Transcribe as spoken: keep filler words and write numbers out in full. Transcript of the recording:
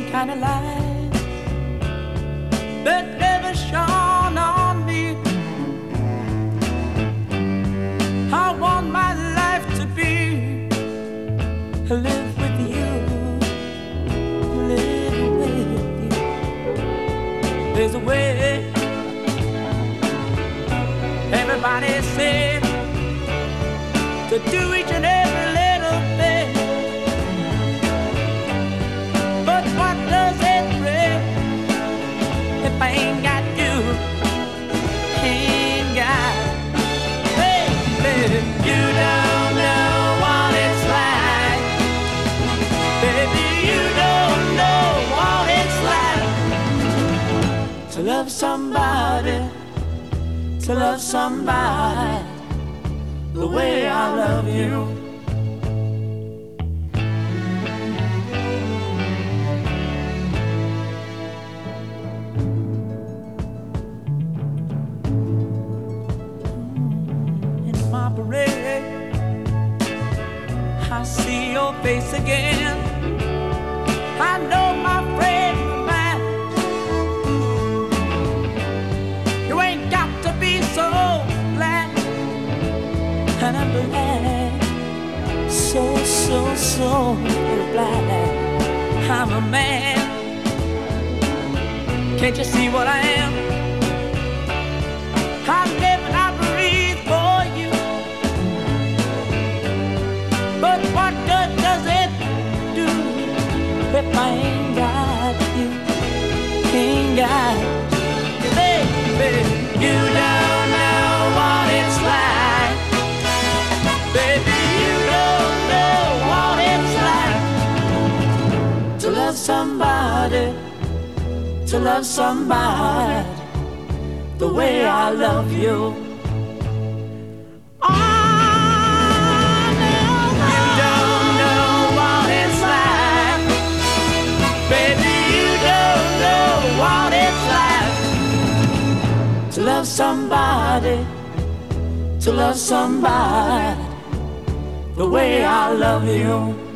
kind of light that never shone on me. I want my life to be live with you, live with you. There's a way. Everybody said to do each and every little thing, but what does it bring if I ain't got you? Ain't got, baby, you don't know what it's like. Baby, you don't know what it's like to love somebody, to love somebody the way I love you. In my parade, I see your face again. I know my friend of mine, you ain't got to be so glad. And I'm glad, so, so, so glad I'm a man. Can't you see what I am? I live and I breathe for you. But what good does it do if I ain't got you? Ain't got you, baby. You don't know what it's like. Baby, you don't know what it's like to love somebody, to love somebody the way I love you. Oh, no, you don't know what it's like. Baby, you don't know what it's like to love somebody, to love somebody the way I love you.